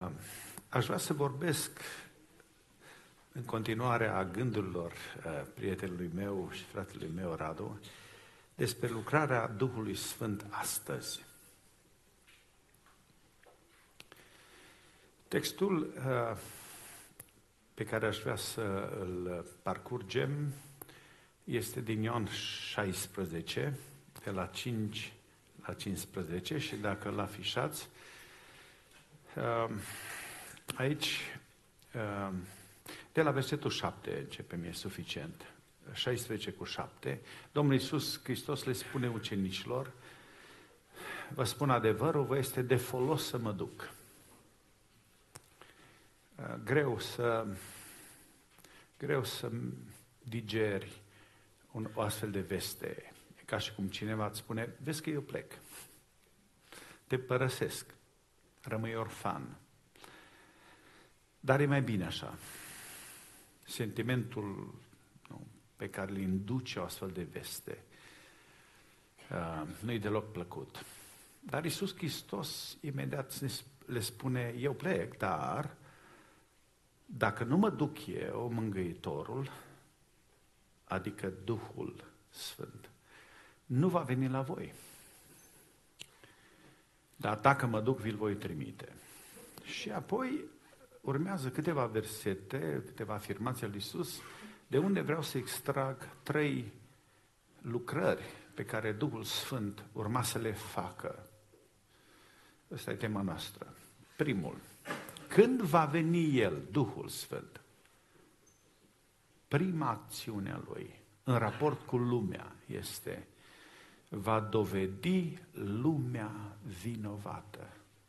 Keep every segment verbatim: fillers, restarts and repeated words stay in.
Aș vrea să vorbesc în continuare a gândurilor prietenului meu și fratelui meu, Radu, despre lucrarea Duhului Sfânt astăzi. Textul pe care aș vrea să îl parcurgem este din Ioan șaisprezece, de la cinci la cincisprezece, și dacă îl afișați, aici, de la versetul șapte începem, e suficient, șaisprezece cu șapte, Domnul Iisus Hristos le spune ucenicilor: vă spun adevărul, vă este de folos să mă duc. Greu să, greu să digeri un, o astfel de veste. E ca și cum cineva îți spune: vezi că eu plec, te părăsesc, rămâi orfan. Dar e mai bine așa. Sentimentul nu, pe care îl induce o astfel de veste uh, nu-i deloc plăcut. Dar Iisus Hristos imediat le spune: eu plec, dar dacă nu mă duc eu, Mângâietorul, adică Duhul Sfânt, nu va veni la voi. Dar dacă mă duc, vi-l voi trimite. Și apoi urmează câteva versete, câteva afirmații al lui Iisus, de unde vreau să extrag trei lucrări pe care Duhul Sfânt urma să le facă. Asta e tema noastră. Primul: când va veni El, Duhul Sfânt, prima acțiune a Lui în raport cu lumea este: va dovedi lumea vinovată.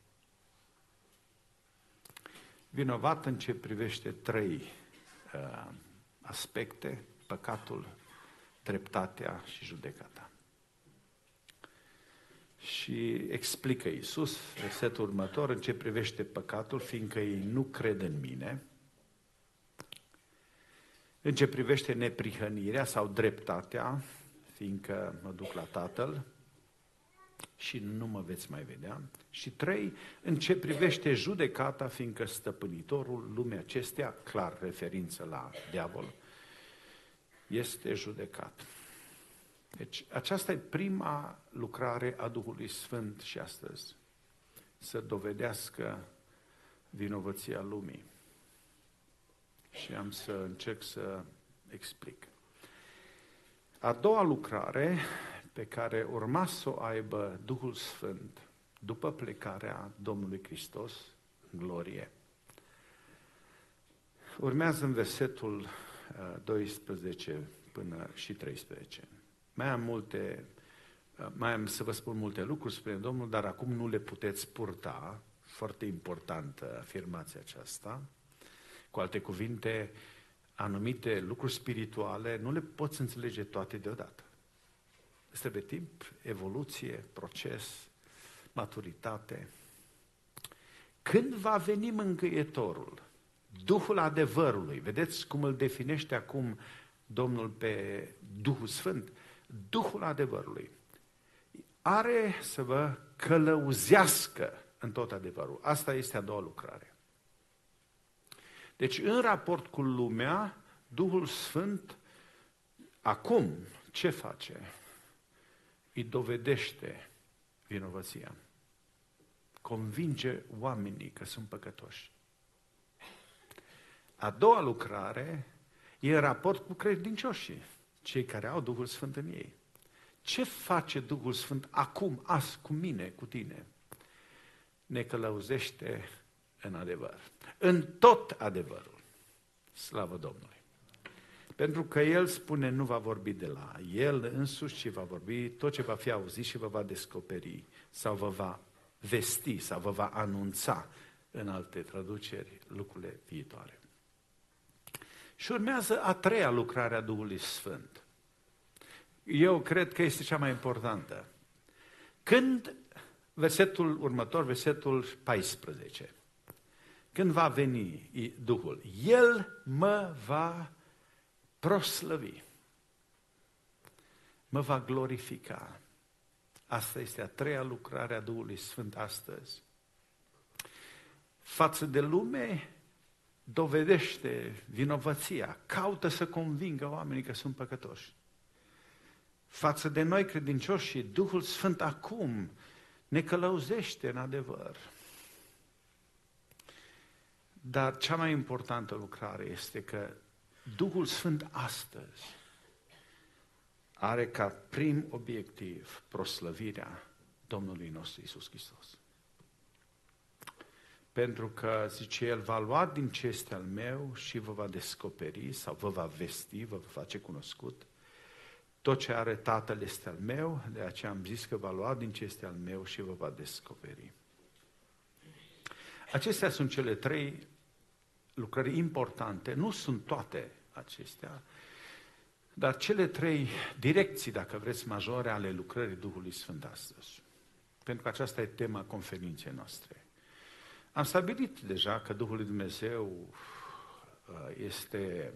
Vinovat în ce privește trei uh, aspecte: păcatul, dreptatea și judecata. Și explică Iisus, versetul următor, în ce privește păcatul, fiindcă ei nu cred în mine; în ce privește neprihănirea sau dreptatea, fiindcă mă duc la Tatăl și nu mă veți mai vedea; și trei, în ce privește judecata, fiindcă stăpânitorul lumii acestea, clar referință la diavol, este judecat. Deci aceasta e prima lucrare a Duhului Sfânt și astăzi, să dovedească vinovăția lumii. Și am să încerc să explic. A doua lucrare pe care urma să o aibă Duhul Sfânt după plecarea Domnului Hristos în glorie, urmează în versetul doisprezece până și treisprezece. Mai am multe, mai am să vă spun multe lucruri, spune Domnul, dar acum nu le puteți purta. Foarte importantă afirmația aceasta. Cu alte cuvinte, anumite lucruri spirituale nu le poți înțelege toate deodată. Îți trebuie timp, evoluție, proces, maturitate. Când va veni Mângâietorul, Duhul adevărului, vedeți cum îl definește acum Domnul pe Duhul Sfânt? Duhul adevărului are să vă călăuzească în tot adevărul. Asta este a doua lucrare. Deci, în raport cu lumea, Duhul Sfânt acum ce face? Îi dovedește vinovăția. Convinge oamenii că sunt păcătoși. A doua lucrare e în raport cu credincioșii, cei care au Duhul Sfânt în ei. Ce face Duhul Sfânt acum, azi, cu mine, cu tine? Ne călăuzește în adevăr. În tot adevărul. Slavă Domnului! Pentru că El spune, nu va vorbi de la El însuși, ci va vorbi tot ce va fi auzit și vă va descoperi sau vă va vesti sau vă va anunța, în alte traduceri, lucrurile viitoare. Și urmează a treia lucrare a Duhului Sfânt. Eu cred că este cea mai importantă. Când, versetul următor, versetul paisprezece, când va veni Duhul, El mă va proslăvi, mă va glorifica. Asta este a treia lucrare a Duhului Sfânt astăzi. față de lume dovedește vinovăția, caută să convingă oamenii că sunt păcătoși. Față de noi credincioși, Duhul Sfânt acum ne călăuzește în adevăr. Dar cea mai importantă lucrare este că Duhul Sfânt astăzi are ca prim obiectiv proslăvirea Domnului nostru Iisus Hristos. Pentru că, zice El, va lua din ce este al meu și vă va descoperi sau vă va vesti, vă va face cunoscut. Tot ce are Tatăl este al meu, de aceea am zis că va lua din ce este al meu și vă va descoperi. Acestea sunt cele trei lucrări importante, nu sunt toate acestea, dar cele trei direcții, dacă vreți, majore ale lucrării Duhului Sfânt astăzi. Pentru că aceasta e tema conferinței noastre. Am stabilit deja că Duhul lui Dumnezeu este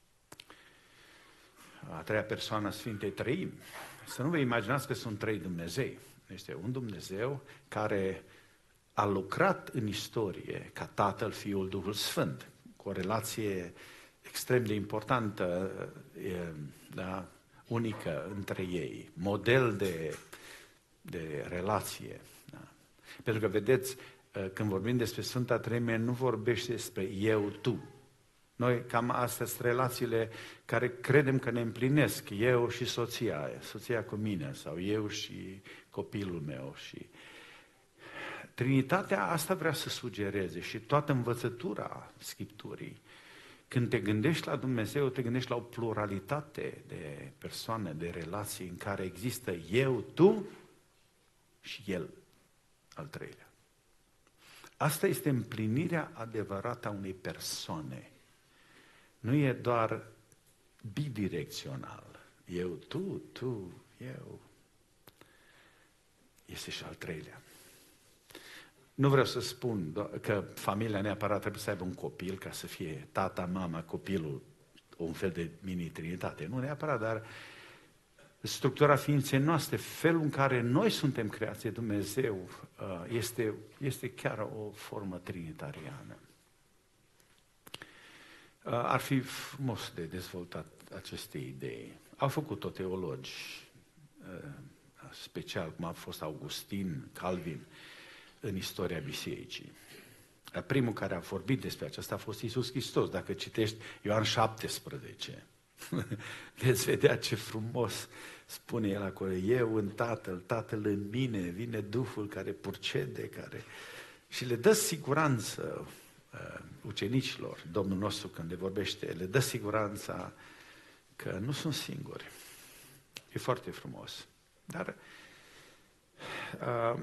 a treia persoană a Sfintei Trăimi. Să nu vă imaginați că sunt trei Dumnezei. Este un Dumnezeu care a lucrat în istorie ca Tatăl, Fiul, Duhul Sfânt, cu o relație extrem de importantă, da, unică între ei, model de, de relație. Da. Pentru că, vedeți, când vorbim despre Sfânta Treime, nu vorbește despre eu, tu. Noi cam astea sunt relațiile care credem că ne împlinesc, eu și soția, soția cu mine, sau eu și copilul meu. Și Trinitatea asta vrea să sugereze și toată învățătura Scripturii. Când te gândești la Dumnezeu, te gândești la o pluralitate de persoane, de relații în care există eu, tu și El, al treilea. Asta este împlinirea adevărată a unei persoane. Nu e doar bidirecțional. Eu, tu, tu, eu. Este și al treilea. Nu vreau să spun că familia neapărat trebuie să aibă un copil ca să fie tata, mama, copilul, un fel de mini-trinitate. Nu neapărat, dar structura ființei noastre, felul în care noi suntem creați de Dumnezeu, este, este chiar o formă trinitariană. Ar fi frumos de dezvoltat aceste idei. Au făcut-o teologi, special cum a fost Augustin, Calvin, în istoria bisericii. Primul care a vorbit despre aceasta a fost Iisus Hristos. Dacă citești Ioan șaptesprezece, veți vedea ce frumos spune el acolo. Eu în Tatăl, Tatăl în mine, vine Duhul care purcede, care... și le dă siguranță uh, ucenicilor, Domnul nostru când le vorbește, le dă siguranța că nu sunt singuri. E foarte frumos. Dar uh,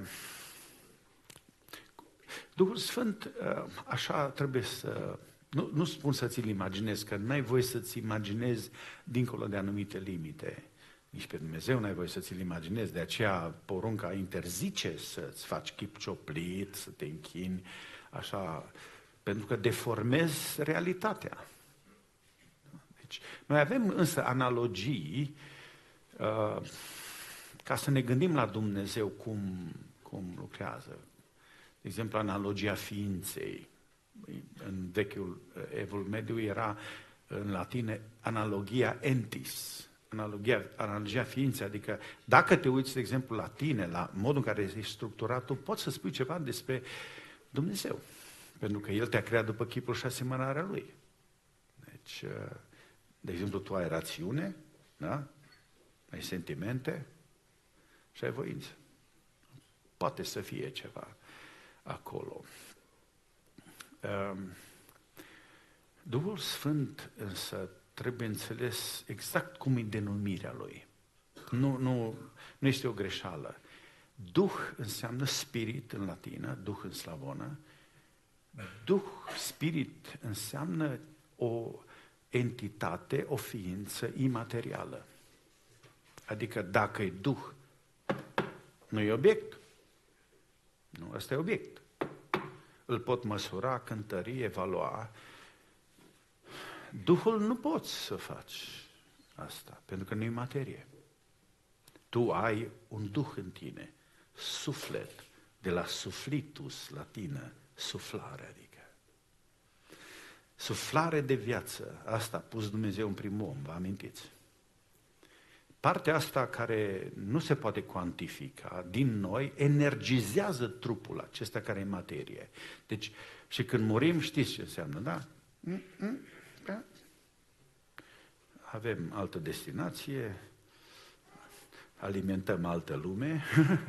Duhul Sfânt, așa trebuie să... Nu, nu spun să ți-l imaginezi, că n-ai voie să-ți imaginezi dincolo de anumite limite. Nici pe Dumnezeu n-ai voie să ți-l imaginezi. De aceea porunca interzice să-ți faci chip cioplit, să te închini, așa, pentru că deformezi realitatea. Deci, noi avem însă analogii uh, ca să ne gândim la Dumnezeu cum, cum lucrează. De exemplu, analogia ființei. În vechiul Evul Mediu era în latină analogia entis, analogia, analogia ființei, adică dacă te uiți, de exemplu, la tine, la modul în care ești structurat, tu poți să spui ceva despre Dumnezeu, pentru că El te-a creat după chipul și asemănarea Lui. Deci, de exemplu, tu ai rațiune, da? Ai sentimente și ai voință. Poate să fie ceva acolo. Duhul Sfânt însă trebuie înțeles exact cum e denumirea Lui. Nu, nu, nu este o greșeală. Duh înseamnă spirit în latină, Duh în slavonă. Duh, spirit înseamnă o entitate, o ființă imaterială. Adică dacă e Duh, nu e obiect. Nu, ăsta e obiect. Îl pot măsura, cântări, evalua. Duhul nu poți să faci asta, pentru că nu e materie. Tu ai un duh în tine, suflet, de la suflitus, latină, Suflare, adică. Suflare de viață, asta a pus Dumnezeu în primul om, vă amintiți? Partea asta care nu se poate cuantifica din noi energizează trupul acesta care e materie. Deci, și când murim, știți ce înseamnă, da? Avem altă destinație, alimentăm altă lume,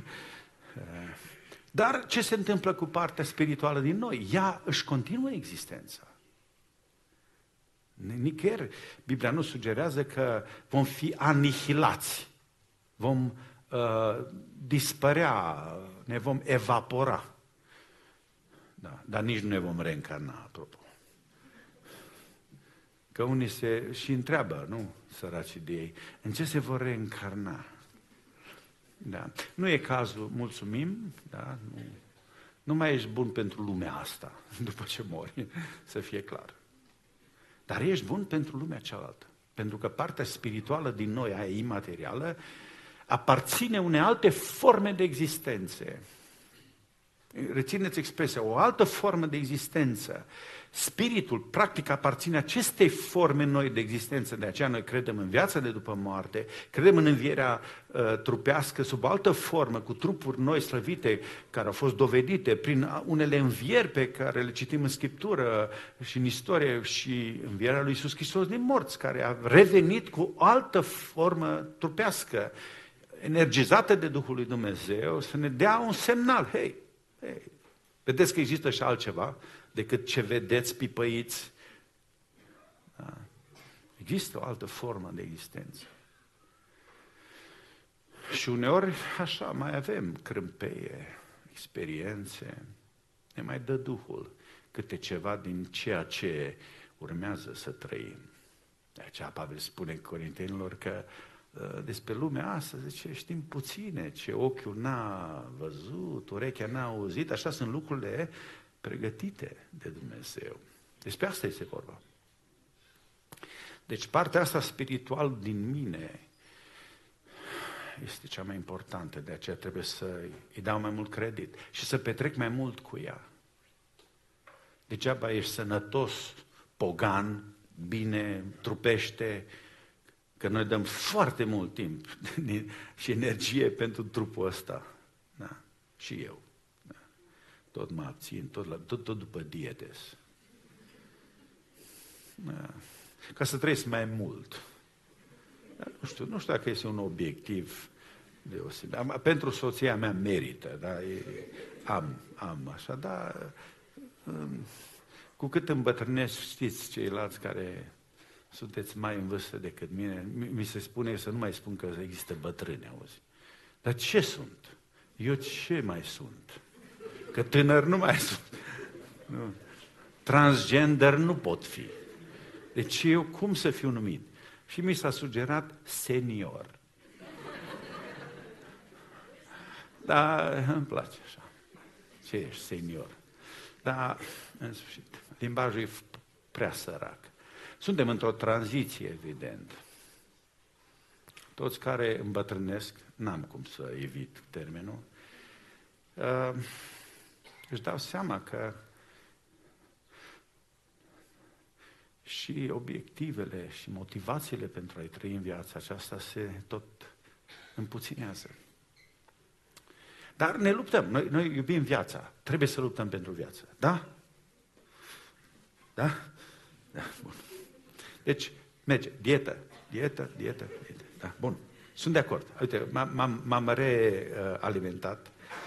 dar ce se întâmplă cu partea spirituală din noi? Ea își continuă existența. Nicăieri Biblia nu sugerează că vom fi anihilați, vom uh, dispărea, ne vom evapora. Da, dar nici nu ne vom reîncarna, apropo. Că unii se și întreabă, nu, săracii de ei, în ce se vor reîncarna? Da. Nu e cazul, mulțumim, da? nu, nu mai ești bun pentru lumea asta, după ce mori, să fie clar. Dar ești bun pentru lumea cealaltă, pentru că partea spirituală din noi, aia imaterială, aparține unei alte forme de existențe. Rețineți expresia, o altă formă de existență. Spiritul, practic, aparține acestei forme noi de existență, de aceea noi credem în viața de după moarte, credem în învierea uh, trupească sub altă formă, cu trupuri noi slăvite, care au fost dovedite prin unele învieri pe care le citim în Scriptură și în istorie, și învierea lui Iisus Hristos din morți, care a revenit cu o altă formă trupească, energizată de Duhul lui Dumnezeu, să ne dea un semnal, hei, hei, vedeți că există și altceva decât ce vedeți pipăiți. Da. Există o altă formă de existență. Și uneori, așa, mai avem crâmpeie, experiențe, ne mai dă Duhul câte ceva din ceea ce urmează să trăim. De aceea Pavel spune Corintenilor că despre lumea asta, zice, știm puține, ce ochiul n-a văzut, urechea n-a auzit, așa sunt lucrurile pregătite de Dumnezeu. Despre asta este vorba. Deci partea asta spirituală din mine este cea mai importantă, de aceea trebuie să îi dau mai mult credit și să petrec mai mult cu ea. Degeaba ești sănătos, pogan, bine, trupește, că noi dăm foarte mult timp și energie pentru trupul ăsta. Da. Și eu. Da. Tot mă abțin, tot, la, tot, tot după dietes. Da. Ca să trăiesc mai mult. Da, nu știu, nu știu dacă este un obiectiv deosebit. Pentru soția mea merită, da? E, am, am așa, dar cu cât îmbătrânesc, știți, ceilalți care sunteți mai în vârstă decât mine, mi se spune să nu mai spun că există bătrâni, auzi. Dar ce sunt? Eu ce mai sunt? Că tânăr nu mai sunt. Nu. Transgender nu pot fi. Deci eu cum să fiu numit? Și mi s-a sugerat senior. Dar îmi place așa. Ce ești, senior? Dar, în sfârșit, limbajul e prea sărac. Suntem într-o tranziție, evident. Toți care îmbătrânesc, n-am cum să evit termenul, uh, își dau seama că și obiectivele și motivațiile pentru a-i trăi în viața aceasta se tot împuținează. Dar ne luptăm, noi, noi iubim viața, trebuie să luptăm pentru viață, da? Da? Da, bun. Deci, merge, dietă, dietă, dietă, dietă, da, bun, sunt de acord. Uite, m-am realimentat,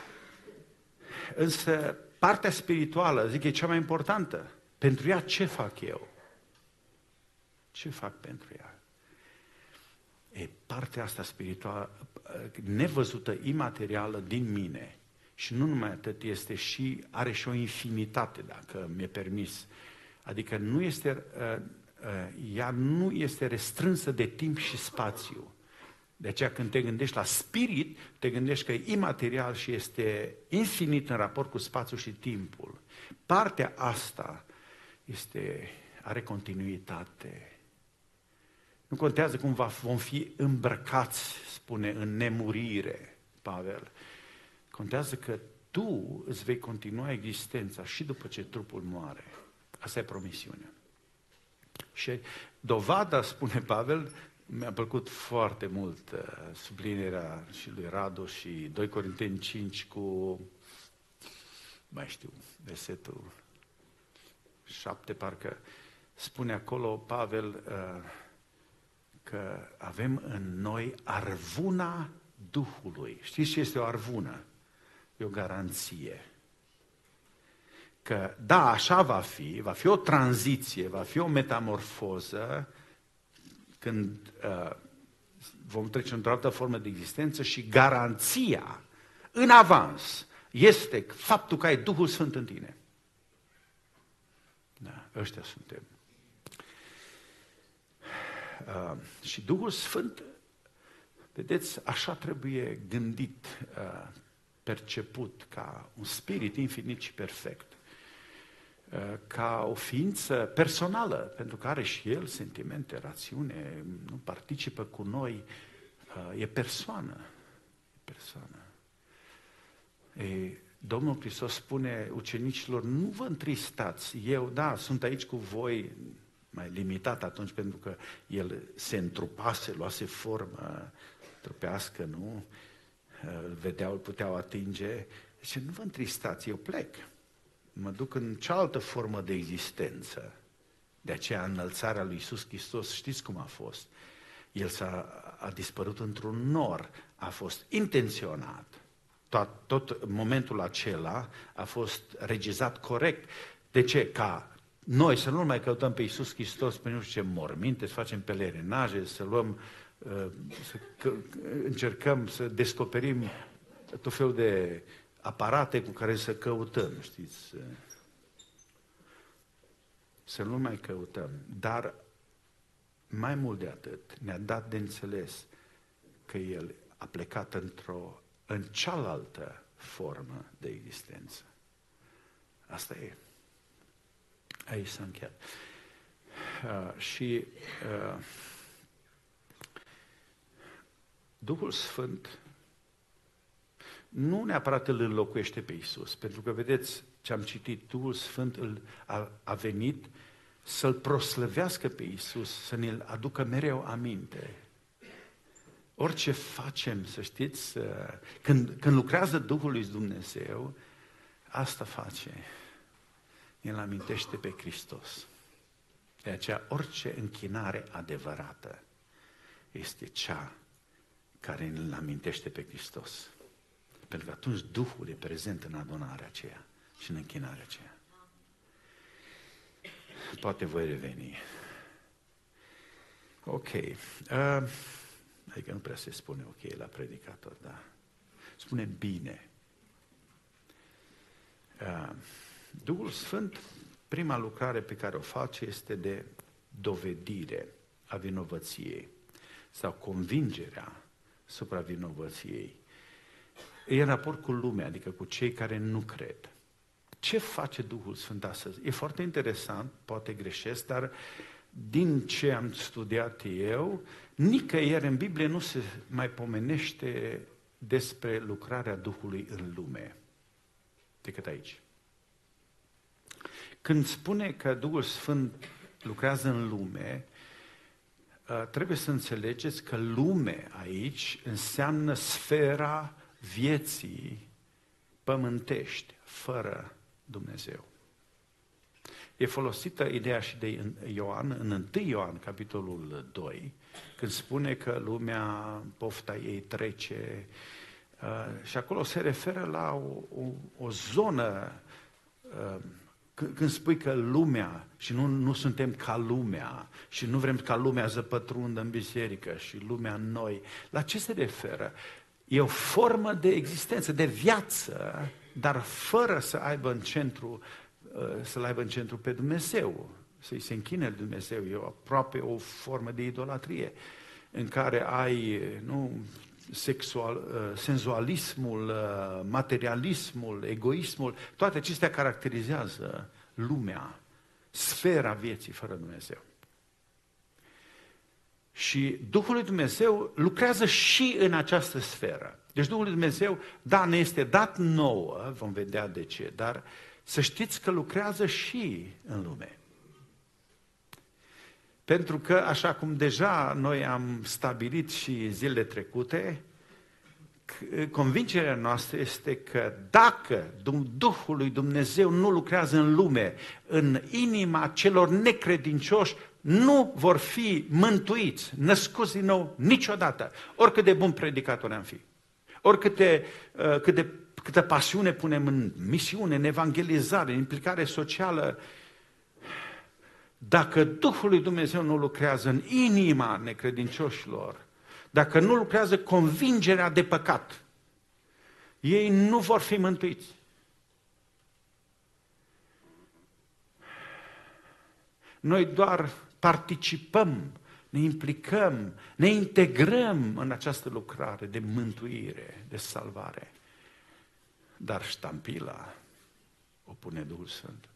însă partea spirituală, zic, e cea mai importantă. Pentru ea ce fac eu? Ce fac pentru ea? E partea asta spirituală, nevăzută, imaterială din mine. Și nu numai atât, este și, are și o infinitate, dacă mi-e permis. Adică nu este, ea nu este restrânsă de timp și spațiu. De aceea când te gândești la spirit, te gândești că e imaterial și este infinit în raport cu spațiul și timpul. Partea asta este, are continuitate. Nu contează cum va, vom fi îmbrăcați, spune, în nemurire, Pavel. Contează că tu îți vei continua existența și după ce trupul moare. Asta e promisiunea. Și dovada, spune Pavel, mi-a plăcut foarte mult uh, sublinierea și lui Radu și doi Corinteni cinci cu, mai știu, versetul șapte, parcă spune acolo Pavel uh, că avem în noi arvuna Duhului. Știți ce este o arvună? E o garanție. Că da, așa va fi, va fi o tranziție, va fi o metamorfoză când uh, vom trece într-o altă formă de existență și garanția în avans este faptul că ai Duhul Sfânt în tine. Da, ăștia suntem. Uh, și Duhul Sfânt, vedeți, așa trebuie gândit, uh, perceput ca un spirit infinit și perfect, uh, ca o ființă personală, pentru că are și el sentimente, rațiune, nu participă cu noi, uh, e persoană. E persoană. E, Domnul Hristos spune ucenicilor, nu vă întristați, eu, da, sunt aici cu voi, mai limitat atunci pentru că el se întrupase, luase formă trupească, nu? Îl vedeau, îl puteau atinge. Deci nu vă întristați, eu plec. Mă duc în cealaltă formă de existență. De aceea înălțarea lui Iisus Hristos, știți cum a fost? El s-a a dispărut într-un nor, a fost intenționat. Tot, tot momentul acela a fost regizat corect. De ce? Ca noi să nu mai căutăm pe Iisus Hristos pe nu știu ce morminte, să facem pelerinaje, să luăm, să încercăm să descoperim tot felul de aparate cu care să căutăm, știți? Să nu mai căutăm. Dar mai mult de atât, ne-a dat de înțeles că El a plecat într-o, în cealaltă formă de existență. Asta e. Aici s-a încheiat. Uh, și uh, Duhul Sfânt nu neapărat îl înlocuiește pe Iisus, pentru că vedeți ce am citit, Duhul Sfânt îl, a, a venit să-L proslăvească pe Iisus, să ne-L aducă mereu aminte. Orice facem, să știți, când, când lucrează Duhul lui Dumnezeu, asta face. El amintește pe Hristos. De aceea, orice închinare adevărată este cea care îl amintește pe Hristos. Pentru că atunci Duhul e prezent în adunarea aceea și în închinarea aceea. Poate voi reveni. Ok. Uh, adică nu prea se spune ok la predicator, da. Spune bine. Uh, Duhul Sfânt, prima lucrare pe care o face este de dovedire a vinovăției sau convingerea asupra vinovăției. E în raport cu lumea, adică cu cei care nu cred. Ce face Duhul Sfânt astăzi? E foarte interesant, poate greșesc, dar din ce am studiat eu, nicăieri în Biblie nu se mai pomenește despre lucrarea Duhului în lume, decât aici. Când spune că Duhul Sfânt lucrează în lume, trebuie să înțelegeți că lume aici înseamnă sfera vieții pământești, fără Dumnezeu. E folosită ideea și de Ioan, în întâi Ioan, capitolul doi, când spune că lumea, pofta ei trece, uh, și acolo se referă la o, o, o zonă, uh, când spui că lumea, și nu, nu suntem ca lumea, și nu vrem ca lumea să pătrundă în biserică și lumea în noi, la ce se referă? E o formă de existență, de viață, dar fără să aibă în centru, să-L aibă în centru pe Dumnezeu, să-i se închine Dumnezeu. E aproape o formă de idolatrie, în care ai, nu, sexual, senzualismul, materialismul, egoismul, toate acestea caracterizează lumea, sfera vieții fără Dumnezeu. Și Duhul lui Dumnezeu lucrează și în această sferă. Deci Duhul lui Dumnezeu, da, ne este dat nouă, vom vedea de ce, dar să știți că lucrează și în lume. Pentru că, așa cum deja noi am stabilit și zilele trecute, convingerea noastră este că dacă Duhul lui Dumnezeu nu lucrează în lume, în inima celor necredincioși, nu vor fi mântuiți, născuți din nou niciodată, oricât de bun predicator am fi, oricât de, cât de, câtă pasiune punem în misiune, în evangelizare, în implicare socială. Dacă Duhul lui Dumnezeu nu lucrează în inima necredincioșilor, dacă nu lucrează convingerea de păcat, ei nu vor fi mântuiți. Noi doar participăm, ne implicăm, ne integrăm în această lucrare de mântuire, de salvare. Dar ștampila o pune Duhul Sfânt.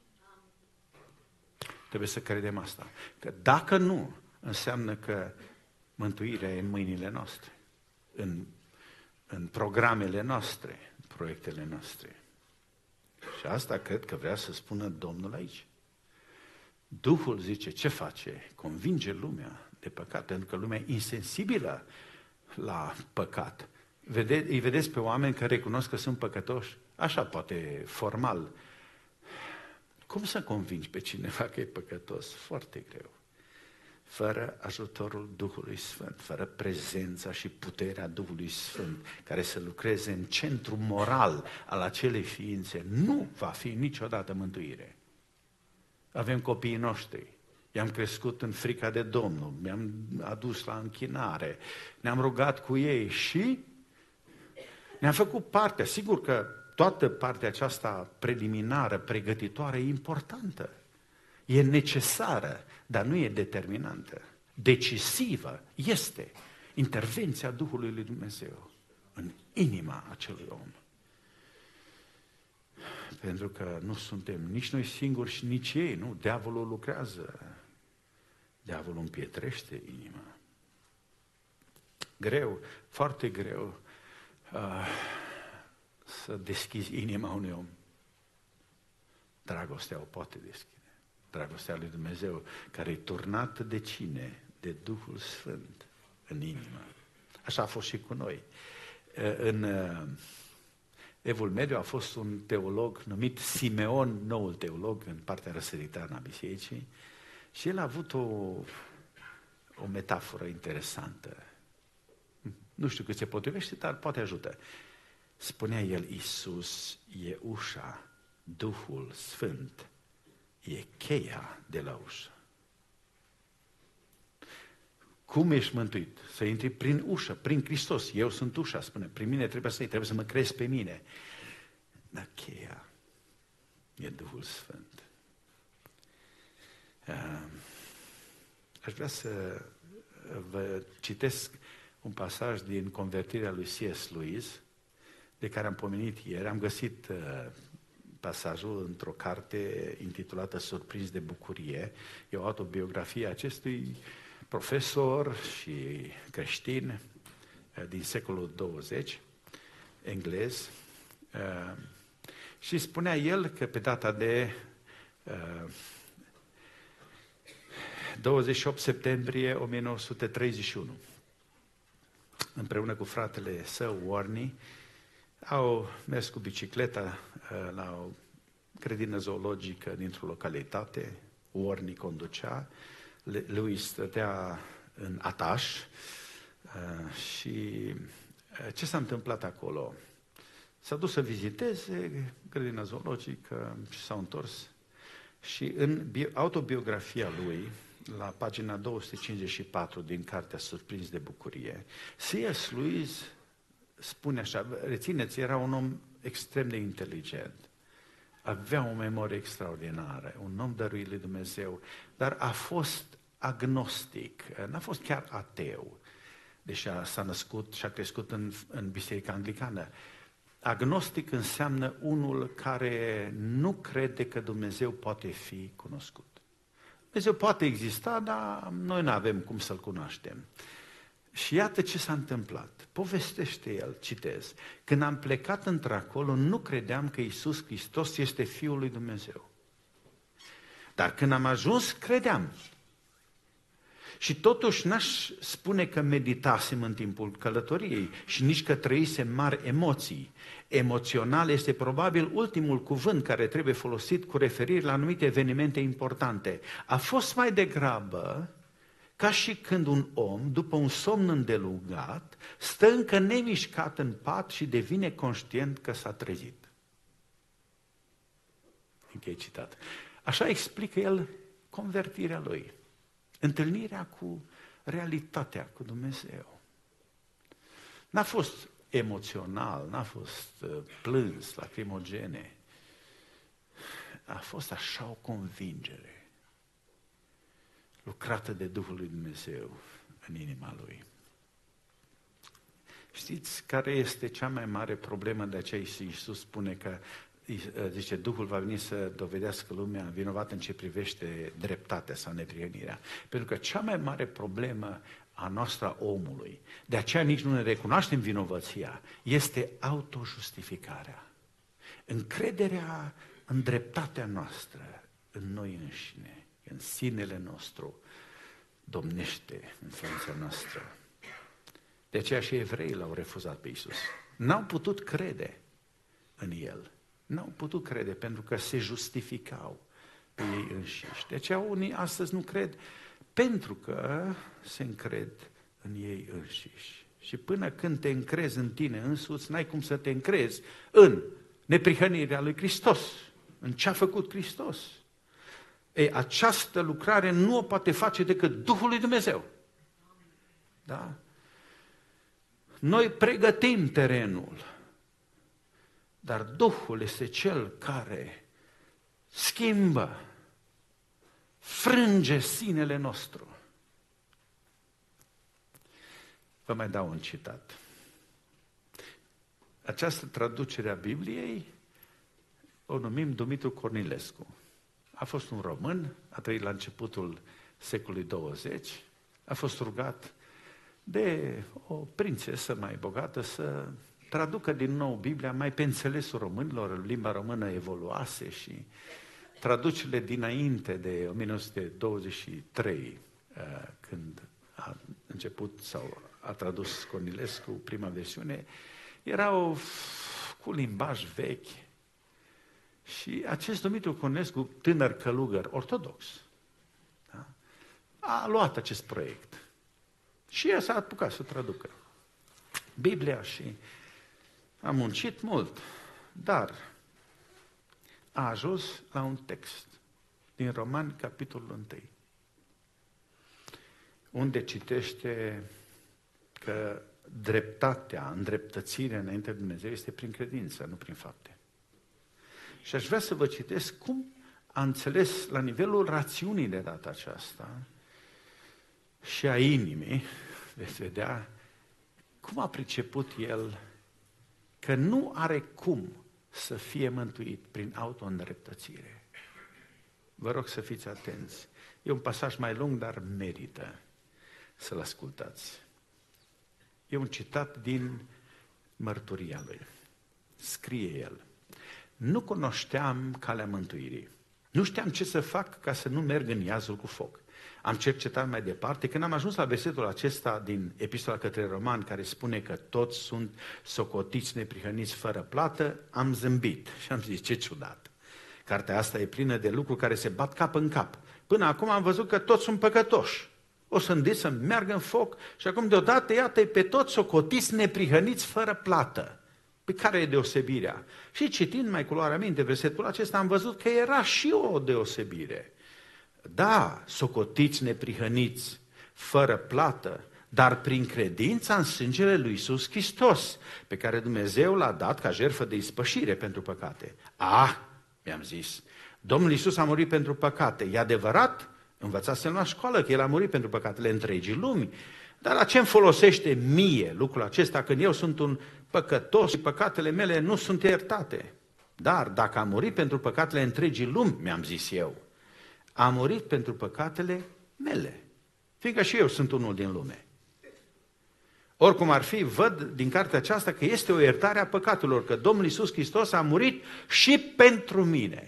Trebuie să credem asta. Că dacă nu, înseamnă că mântuirea e în mâinile noastre, în, în programele noastre, în proiectele noastre. Și asta cred că vrea să spună Domnul aici. Duhul zice, ce face? Convinge lumea de păcat, pentru că lumea e insensibilă la păcat. Vede, îi vedeți pe oameni care recunosc că sunt păcătoși? Așa, poate formal. Cum să convingi pe cineva că e păcătos? Foarte greu. Fără ajutorul Duhului Sfânt, fără prezența și puterea Duhului Sfânt, care să lucreze în centru moral al acelei ființe, nu va fi niciodată mântuire. Avem copiii noștri, i-am crescut în frica de Domnul, mi-am adus la închinare, ne-am rugat cu ei și ne-am făcut partea. Sigur că toată partea aceasta preliminară, pregătitoare, e importantă. E necesară, dar nu e determinantă. Decisivă este intervenția Duhului lui Dumnezeu în inima acelui om. Pentru că nu suntem nici noi singuri și nici ei, nu? Diavolul lucrează. Diavolul împietrește inima. Greu, foarte greu uh, să deschizi inima unui om. Dragostea o poate deschide. Dragostea lui Dumnezeu, care e turnată de cine? De Duhul Sfânt în inimă. Așa a fost și cu noi. În Evul Mediu a fost un teolog numit Simeon, noul teolog, în partea răsăritană a bisericii, și el a avut o, o metaforă interesantă. Nu știu cât se potrivește, dar poate ajută. Spunea el, Iisus e ușa, Duhul Sfânt e cheia de la ușă. Cum ești mântuit? Să intri prin ușă, prin Hristos. Eu sunt ușa, spune. Prin mine trebuie să iei, trebuie să mă crezi pe mine. Dar cheia e Duhul Sfânt. Aș vrea să vă citesc un pasaj din Convertirea lui C S Lewis, de care am pomenit ieri. Am găsit pasajul într-o carte intitulată Surprins de bucurie. E o autobiografie a acestui profesor și creștin din secolul douăzeci, englez, și spunea el că pe data de douăzeci și opt septembrie o mie nouă sute treizeci și unu, împreună cu fratele său, Warney, au mers cu bicicleta la o grădină zoologică dintr-o localitate. Warney conducea, lui stătea în ataș și ce s-a întâmplat acolo? S-a dus să viziteze grădina zoologică și s-au întors și în autobiografia lui, la pagina două sute cincizeci și patru din cartea Surprins de bucurie, C S Lewis spune așa, rețineți, era un om extrem de inteligent, avea o memorie extraordinară, un om dăruit lui Dumnezeu, dar a fost agnostic, n-a fost chiar ateu, deși s-a născut și a crescut în, în biserica anglicană. Agnostic înseamnă unul care nu crede că Dumnezeu poate fi cunoscut. Dumnezeu poate exista, dar noi nu avem cum să-L cunoaștem. Și iată ce s-a întâmplat. Povestește el, citez. Când am plecat într-acolo, nu credeam că Iisus Hristos este Fiul lui Dumnezeu. Dar când am ajuns, credeam. Și totuși n-aș spune că meditasem în timpul călătoriei și nici că trăisem mari emoții. Emoțional este probabil ultimul cuvânt care trebuie folosit cu referire la anumite evenimente importante. A fost mai degrabă ca și când un om, după un somn îndelungat, stă încă nemișcat în pat și devine conștient că s-a trezit. Închei citat. Așa explică el convertirea lui. Întâlnirea cu realitatea, cu Dumnezeu. N-a fost emoțional, n-a fost uh, plâns, lacrimogene. A fost așa o convingere lucrată de Duhul lui Dumnezeu în inima lui. Știți care este cea mai mare problemă? De aceea Iisus spune că, zice, Duhul va veni să dovedească lumea vinovată în ce privește dreptatea sau neprihănirea. Pentru că cea mai mare problemă a noastră, a omului, de aceea nici nu ne recunoaștem vinovăția, este autojustificarea. Încrederea în dreptatea noastră, în noi înșine, în sinele nostru, domnește în ființa noastră. De aceea și evreii l-au refuzat pe Iisus. N-au putut crede în El. N-au putut crede pentru că se justificau pe ei înșiși. De aceea unii astăzi nu cred pentru că se încred în ei înșiși. Și până când te încrezi în tine însuți, n-ai cum să te încrezi în neprihănirea lui Hristos, în ce a făcut Hristos. Ei, această lucrare nu o poate face decât Duhul lui Dumnezeu. Da? Noi pregătim terenul, dar Duhul este Cel care schimbă, frânge sinele nostru. Vă mai dau un citat. Această traducere a Bibliei o numim Dumitru Cornilescu. A fost un român, a trăit la începutul secolului douăzeci, a fost rugat de o prințesă mai bogată să traducă din nou Biblia mai pe înțelesul românilor, limba română evoluase și traducerile dinainte de o mie nouă sute douăzeci și trei, când a început sau a tradus Cornilescu prima versiune, erau cu limbaj vechi. Și acest Dumitru Cornilescu, tânăr călugăr ortodox, da, a luat acest proiect și el s-a apucat să traducă Biblia și a muncit mult, dar a ajuns la un text din Romani, capitolul unu, unde citește că dreptatea, îndreptățirea înainte de Dumnezeu este prin credință, nu prin fapte. Și aș vrea să vă citesc cum a înțeles la nivelul rațiunii de data aceasta și a inimii, veți vedea cum a priceput el că nu are cum să fie mântuit prin auto-îndreptățire. Vă rog să fiți atenți. E un pasaj mai lung, dar merită să-l ascultați. E un citat din mărturia lui. Scrie el: nu cunoșteam calea mântuirii. Nu știam ce să fac ca să nu merg în iazul cu foc. Am cercetat mai departe. Când am ajuns la versetul acesta din Epistola către Romani, care spune că toți sunt socotiți neprihăniți fără plată, am zâmbit și am zis, ce ciudat. Cartea asta e plină de lucruri care se bat cap în cap. Până acum am văzut că toți sunt păcătoși. O să-mi să meargă în foc și acum deodată, iată, pe toți socotiți neprihăniți fără plată. Pe care e deosebirea? Și citind mai cu luarea minte versetul acesta, am văzut că era și o deosebire. Da, socotiți neprihăniți, fără plată, dar prin credința în sângele lui Iisus Hristos, pe care Dumnezeu l-a dat ca jertfă de ispășire pentru păcate. Ah, mi-am zis, Domnul Iisus a murit pentru păcate. E adevărat? Învățasem la școală că El a murit pentru păcatele întregii lumi. Dar la ce îmi folosește mie lucrul acesta când eu sunt un păcătos și păcatele mele nu sunt iertate? Dar dacă a murit pentru păcatele întregii lumi, mi-am zis eu, A murit pentru păcatele mele. Fiindcă și eu sunt unul din lume. Oricum ar fi, văd din cartea aceasta că este o iertare a păcatelor, că Domnul Iisus Hristos a murit și pentru mine.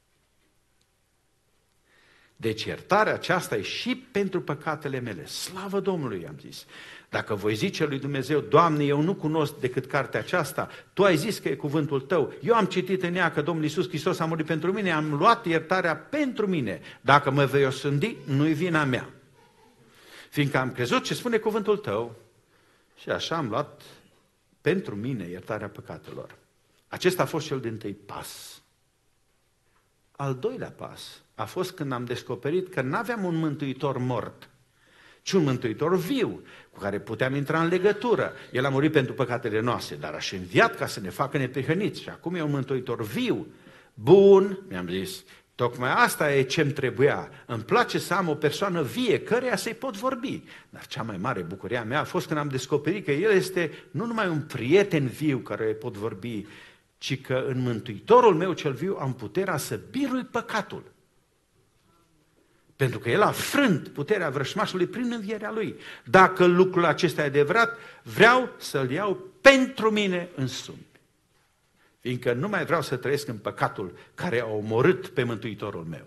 Deci iertarea aceasta e și pentru păcatele mele. Slavă Domnului, am zis. Dacă voi zice lui Dumnezeu, Doamne, eu nu cunosc decât cartea aceasta, Tu ai zis că e cuvântul Tău, eu am citit în ea că Domnul Iisus Hristos a murit pentru mine, am luat iertarea pentru mine. Dacă mă vei osândi, nu-i vina mea. Fiindcă am crezut ce spune cuvântul Tău și așa am luat pentru mine iertarea păcatelor. Acesta a fost cel dintâi pas. Al doilea pas a fost când am descoperit că nu aveam un mântuitor mort, ci un mântuitor viu, cu care puteam intra în legătură. El a murit pentru păcatele noastre, dar a și înviat ca să ne facă neprihăniți. Și acum e un mântuitor viu, bun, mi-am zis, tocmai asta e ce-mi trebuia. Îmi place să am o persoană vie, căreia să-i pot vorbi. Dar cea mai mare bucurie a mea a fost când am descoperit că El este nu numai un prieten viu care îi pot vorbi, ci că în Mântuitorul meu cel viu am puterea să birui păcatul. Pentru că El a frânt puterea vrășmașului prin învierea Lui. Dacă lucrul acesta e adevărat, vreau să-L iau pentru mine însumi. Fiindcă nu mai vreau să trăiesc în păcatul care a omorât pe Mântuitorul meu.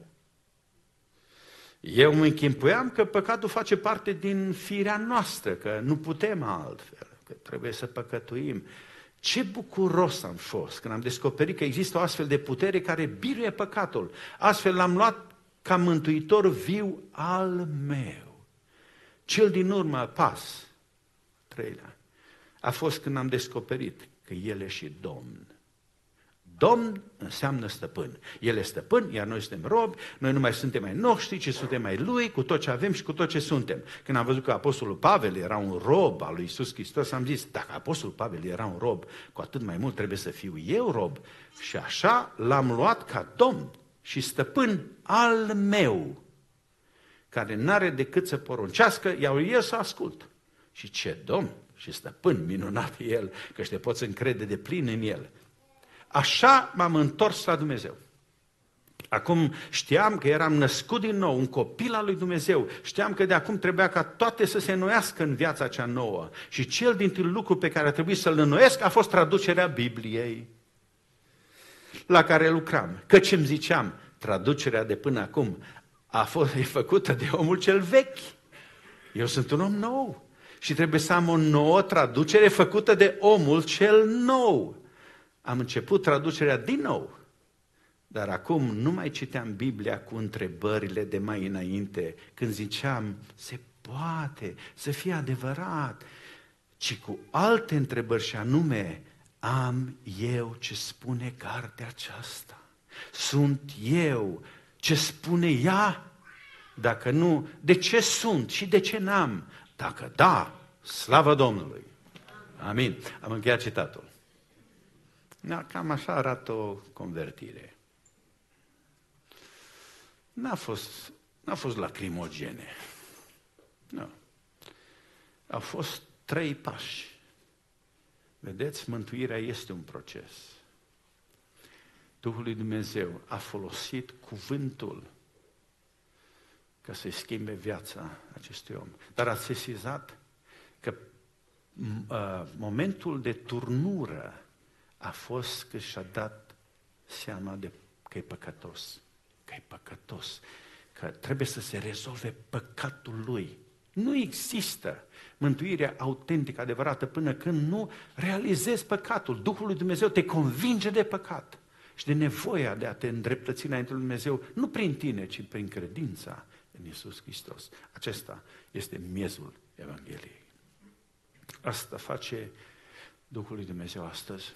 Eu mă închimpuiam că păcatul face parte din firea noastră, că nu putem altfel, că trebuie să păcătuim. Ce bucuros am fost când am descoperit că există o astfel de putere care biruie păcatul. Astfel l-am luat ca mântuitor viu al meu. Cel din urmă pas, treilea, a fost când am descoperit că El e și Domn. Domn înseamnă stăpân. El e stăpân, iar noi suntem robi, noi nu mai suntem ai noștri, ci suntem ai Lui, cu tot ce avem și cu tot ce suntem. Când am văzut că Apostolul Pavel era un rob al lui Iisus Hristos, am zis, dacă Apostolul Pavel era un rob, cu atât mai mult trebuie să fiu eu rob. Și așa l-am luat ca Domn și stăpân al meu, care n-are decât să poruncească, iar eu să ascult. Și ce Domn și stăpân minunat e El, că te poți încrede de plin în El. Așa m-am întors la Dumnezeu. Acum știam că eram născut din nou, un copil al lui Dumnezeu. Știam că de acum trebuia ca toate să se înnoiască în viața cea nouă. Și cel dintre lucru pe care a trebuit să-l înnoiesc a fost traducerea Bibliei, la care lucram. Căci îmi ziceam, traducerea de până acum a fost făcută de omul cel vechi. Eu sunt un om nou și trebuie să am o nouă traducere făcută de omul cel nou. Am început traducerea din nou, dar acum nu mai citeam Biblia cu întrebările de mai înainte, când ziceam, se poate să fie adevărat, ci cu alte întrebări și anume, am eu ce spune cartea aceasta? Sunt eu ce spune ea? Dacă nu, de ce sunt și de ce n-am? Dacă da, slavă Domnului! Amin. Am încheiat citatul. Da, cam așa arată o convertire. N-a fost, n-a fost lacrimogene. Nu. Au fost trei pași. Vedeți, mântuirea este un proces. Duhul lui Dumnezeu a folosit cuvântul ca să-i schimbe viața acestui om. Dar ați sesizat că uh, momentul de turnură a fost că și-a dat seama de că e păcătos, că e păcătos, că trebuie să se rezolve păcatul lui. Nu există mântuirea autentică, adevărată, până când nu realizezi păcatul. Duhul lui Dumnezeu te convinge de păcat și de nevoia de a te îndreptăți înainte lui Dumnezeu, nu prin tine, ci prin credința în Iisus Hristos. Acesta este miezul Evangheliei. Asta face Duhul lui Dumnezeu astăzi.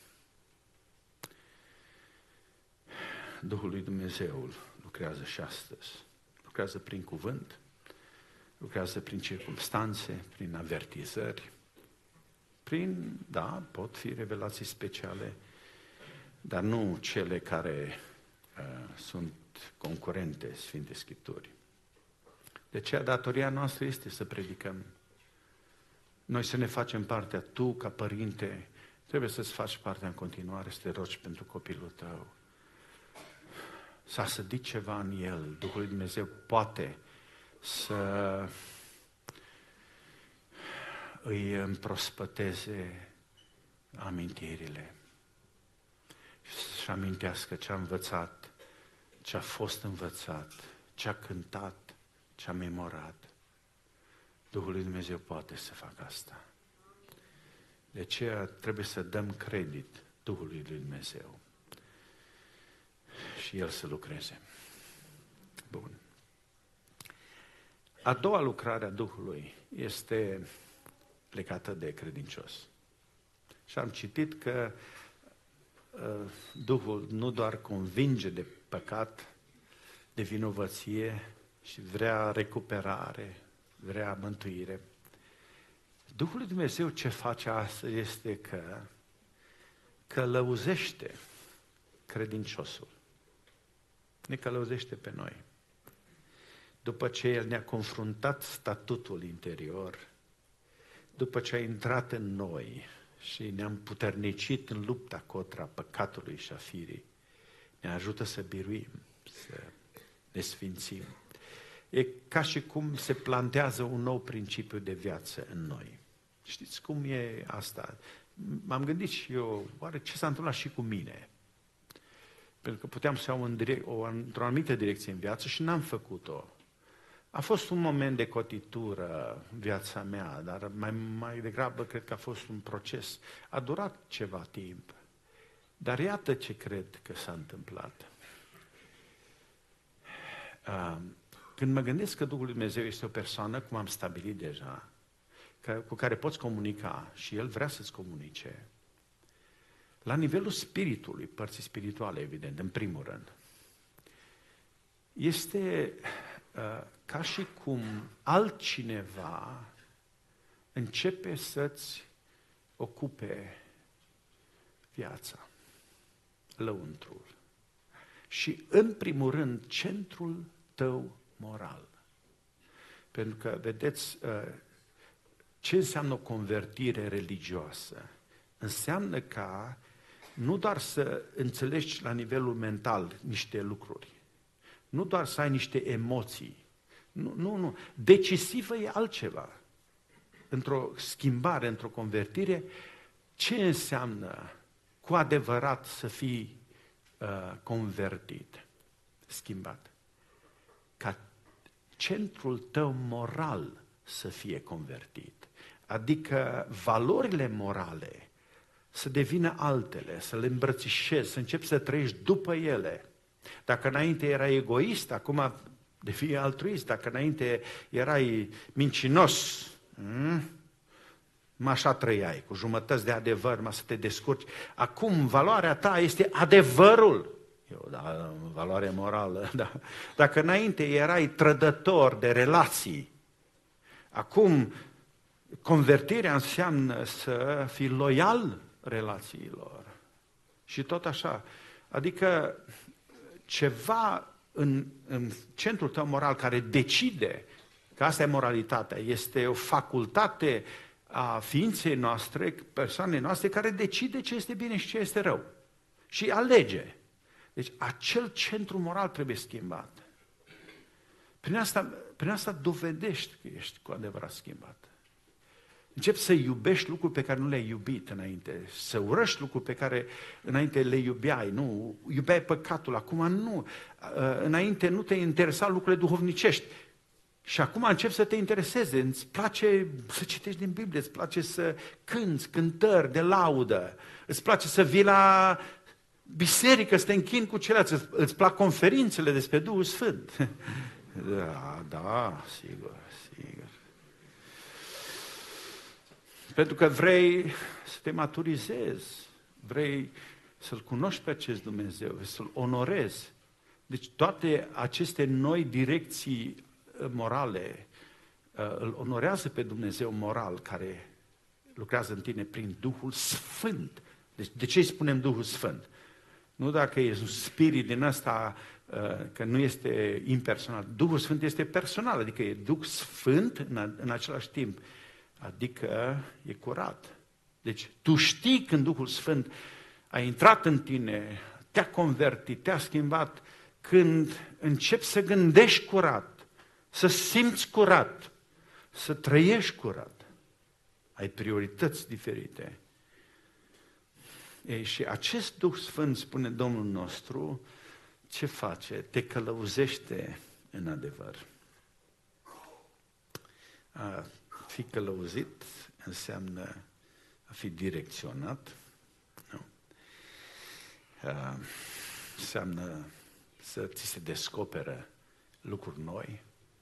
Duhul lui Dumnezeu lucrează și astăzi. Lucrează prin cuvânt, lucrează prin circumstanțe, prin avertizări, prin, da, pot fi revelații speciale, dar nu cele care uh, sunt concurente Sfinte Scripturii. De aceea datoria noastră este să predicăm. Noi să ne facem partea, tu ca părinte, trebuie să-ți faci partea în continuare, să te rogi pentru copilul tău. s-a sădit ceva în el, Duhul lui Dumnezeu poate să îi împrospăteze amintirile și amintească ce a învățat, ce a fost învățat, ce a cântat, ce a memorat. Duhul lui Dumnezeu poate să facă asta. De aceea trebuie să dăm credit Duhului lui Dumnezeu și El să lucreze. Bun. A doua lucrare a Duhului este legată de credincios. Și am citit că uh, Duhul nu doar convinge de păcat, de vinovăție și vrea recuperare, vrea mântuire. Duhul lui Dumnezeu ce face astăzi este că călăuzește credinciosul. Ne călăuzește pe noi. După ce El ne-a confruntat statutul interior, după ce a intrat în noi și ne-am puternicit în lupta contra păcatului și a firii, ne ajută să biruim, să ne sfințim. E ca și cum se plantează un nou principiu de viață în noi. Știți cum e asta? M-am gândit și eu, oare ce s-a întâmplat și cu mine? Pentru că puteam să iau în direct, o, într-o anumită direcție în viață și n-am făcut-o. A fost un moment de cotitură în viața mea, dar mai, mai degrabă cred că a fost un proces. A durat ceva timp. Dar iată ce cred că s-a întâmplat. Când mă gândesc că Duhul lui Dumnezeu este o persoană, cum am stabilit deja, cu care poți comunica și El vrea să-ți comunice, la nivelul spiritului, părții spirituale, evident, în primul rând, este uh, ca și cum altcineva începe să-ți ocupe viața, lăuntrul. Și, în primul rând, centrul tău moral. Pentru că, vedeți, uh, ce înseamnă o convertire religioasă? Înseamnă ca nu doar să înțelegi la nivelul mental niște lucruri, nu doar să ai niște emoții, nu, nu, nu. Decisivă e altceva. Într-o schimbare, într-o convertire, ce înseamnă cu adevărat să fii uh, convertit, schimbat? Ca centrul tău moral să fie convertit. Adică valorile morale să devină altele, să le îmbrățișezi, să începi să trăiești după ele. Dacă înainte erai egoist, acum devii altruist. Dacă înainte erai mincinos, mă așa trăiai, cu jumătăți de adevăr, mă să te descurci. Acum valoarea ta este adevărul. Eu, da, valoare morală, da. Dacă înainte erai trădător de relații, acum convertirea înseamnă să fii loial relațiilor. Și tot așa. Adică ceva în, în centrul tău moral care decide că asta e moralitatea, este o facultate a ființei noastre, persoanei noastre, care decide ce este bine și ce este rău. Și alege. Deci acel centru moral trebuie schimbat. Prin asta, prin asta dovedești că ești cu adevărat schimbat. Începi să iubești lucruri pe care nu le-ai iubit înainte, să urăști lucruri pe care înainte le iubeai, nu, iubeai păcatul, acum nu, înainte nu te interesa lucrurile duhovnicești și acum începi să te intereseze, îți place să citești din Biblie, îți place să cânți cântări de laudă, îți place să vii la biserică, să te închini cu ceilalți, îți plac conferințele despre Duhul Sfânt. Da, da, sigur, sigur. Pentru că vrei să te maturizezi, vrei să-L cunoști pe acest Dumnezeu, să-L onorezi. Deci toate aceste noi direcții morale îl onorează pe Dumnezeu moral care lucrează în tine prin Duhul Sfânt. Deci de ce îi spunem Duhul Sfânt? Nu dacă e un spirit din ăsta că nu este impersonal. Duhul Sfânt este personal, adică e Duh Sfânt în, în același timp. Adică e curat. Deci tu știi când Duhul Sfânt a intrat în tine, te-a convertit, te-a schimbat, când începi să gândești curat, să simți curat, să trăiești curat, ai priorități diferite. Ei, și acest Duh Sfânt, spune Domnul nostru, ce face? Te călăuzește în adevăr. A fi călăuzit înseamnă a fi direcționat, nu? A, înseamnă să ți se descoperă lucruri noi,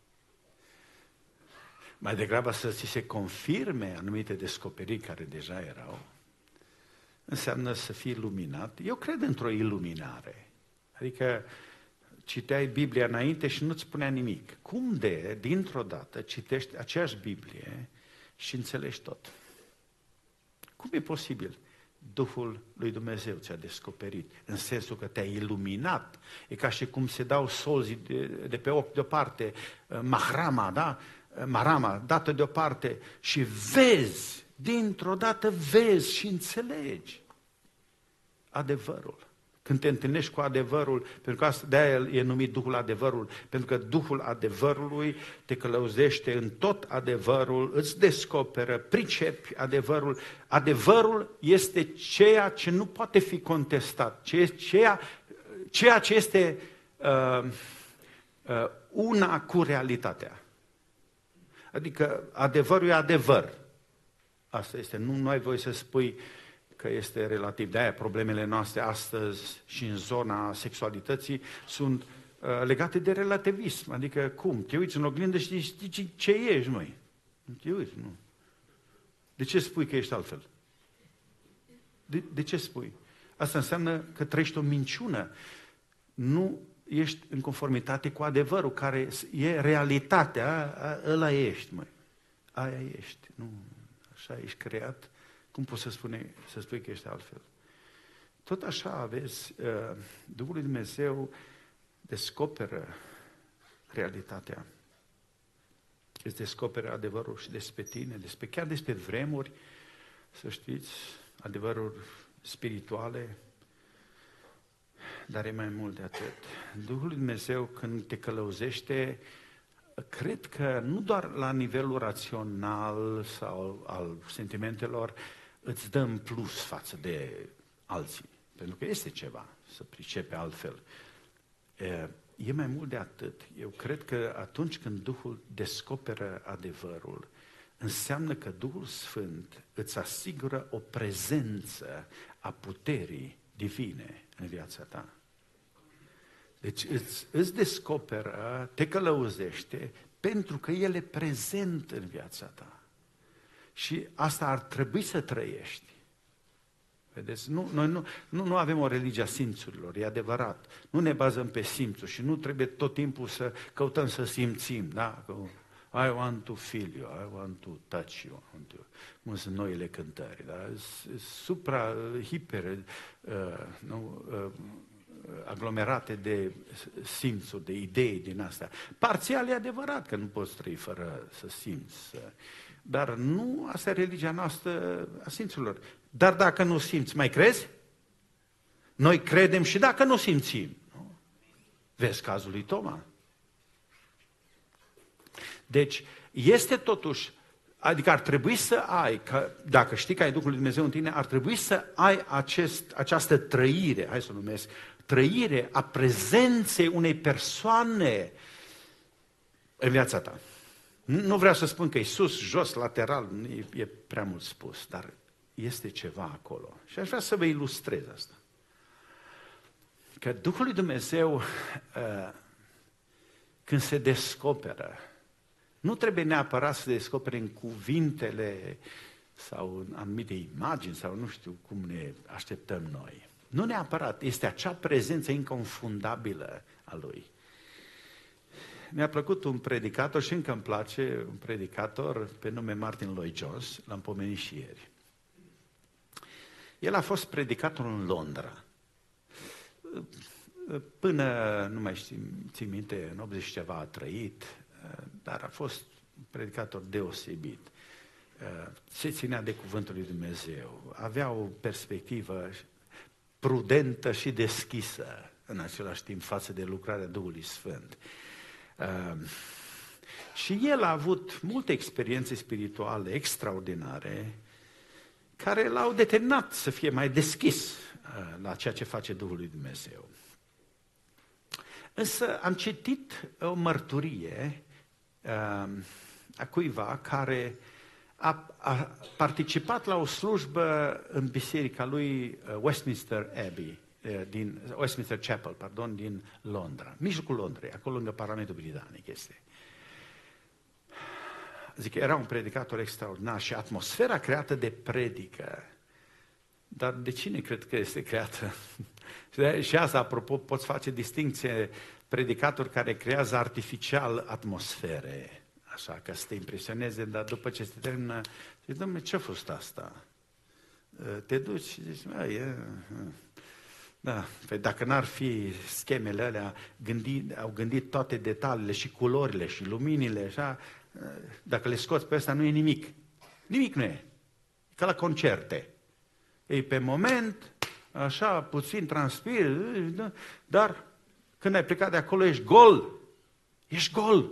mai degrabă să ți se confirme anumite descoperiri care deja erau. Înseamnă să fii iluminat. Eu cred într-o iluminare. Adică citeai Biblia înainte și nu-ți spunea nimic. Cum de, dintr-o dată, citești aceeași Biblie și înțelegi tot? Cum e posibil? Duhul lui Dumnezeu ți-a descoperit, în sensul că te-a iluminat. E ca și cum se dau solzi de, de pe ochi deoparte, mahrama, da? Marama, dată deoparte și vezi, dintr-o dată vezi și înțelegi adevărul. Când te întâlnești cu adevărul, pentru că asta, de-aia e numit Duhul adevărul, pentru că Duhul adevărului te călăuzește în tot adevărul, îți descoperă, pricepi adevărul. Adevărul este ceea ce nu poate fi contestat, ceea, ceea ce este uh, uh, una cu realitatea. Adică adevărul e adevăr. Asta este, nu, nu ai voie să spui că este relativ. De-aia problemele noastre astăzi și în zona sexualității sunt uh, legate de relativism. Adică cum? Te uiți în oglindă și știi ce ești, măi? Nu te uiți, nu. De ce spui că ești altfel? De, de ce spui? Asta înseamnă că trăiești o minciună. Nu ești în conformitate cu adevărul, care e realitatea, ăla ești, măi. Aia ești. Nu, așa ești creat. Cum poți să, spune, să spui că ești altfel? Tot așa aveți, Duhul lui Dumnezeu descoperă realitatea. Îți descoperă adevărul și despre tine, despre, chiar despre vremuri, să știți, adevăruri spirituale, dar e mai mult de atât. Duhul lui Dumnezeu, când te călăuzește, cred că nu doar la nivelul rațional sau al sentimentelor, îți dă în plus față de alții. Pentru că este ceva să pricepe altfel. E mai mult de atât. Eu cred că atunci când Duhul descoperă adevărul, înseamnă că Duhul Sfânt îți asigură o prezență a puterii divine în viața ta. Deci îți, îți descoperă, te călăuzește, pentru că El e prezent în viața ta. Și asta ar trebui să trăiești. Vedeți? Nu, noi nu, nu, nu avem o religie a simțurilor, e adevărat. Nu ne bazăm pe simțuri și nu trebuie tot timpul să căutăm să simțim. Da? I want to feel you, I want to touch you. I want to... Cum sunt noile cântări. Da? Supra, hiper, uh, nu, uh, aglomerate de simțuri, de idei din astea. Parțial e adevărat că nu poți trăi fără să simți. Dar nu, asta e religia noastră a simțurilor. Dar dacă nu simți, mai crezi? Noi credem și dacă nu simțim. Nu? Vezi cazul lui Toma. Deci, este totuși, adică ar trebui să ai, că dacă știi că ai Duhul lui Dumnezeu în tine, ar trebui să ai acest, această trăire, hai să o numesc, trăire a prezenței unei persoane în viața ta. Nu vreau să spun că e sus, jos, lateral, e, e prea mult spus, dar este ceva acolo. Și aș vrea să vă ilustrez asta. Că Duhul lui Dumnezeu, când se descoperă, nu trebuie neapărat să se descopere în cuvintele sau în anumite imagini sau nu știu cum ne așteptăm noi. Nu neapărat, este acea prezență inconfundabilă a Lui. Mi-a plăcut un predicator și încă îmi place un predicator pe nume Martin Lloyd-Jones, l-am pomenit și ieri. El a fost predicator în Londra. Până, nu mai știu, țin minte, în optzeci și ceva a trăit, dar a fost un predicator deosebit. Se ținea de cuvântul lui Dumnezeu, avea o perspectivă prudentă și deschisă în același timp față de lucrarea Duhului Sfânt. Uh, și el a avut multe experiențe spirituale extraordinare care l-au determinat să fie mai deschis uh, la ceea ce face Duhul lui Dumnezeu. Însă am citit o mărturie uh, a cuiva care a, a participat la o slujbă în biserica lui Westminster Abbey, din Westminster Chapel, pardon, din Londra, mijlocul Londrei, acolo lângă Parlamentul Britanic este. Zic, era un predicator extraordinar și atmosfera creată de predică. Dar de cine cred că este creată? Și asta, apropo, poți face distincție, predicatori care creează artificial atmosfere, așa, ca să te impresioneze, dar după ce se termină, zici, dom'le, ce-a fost asta? Te duci și zici, a, e... Da, păi dacă n-ar fi schemele alea, gândi, au gândit toate detaliile și culorile și luminile, așa, dacă le scoți pe ăsta nu e nimic. Nimic nu e. E ca la concerte. Ei, pe moment, așa, puțin transpiri, dar când ai plecat de acolo ești gol. Ești gol.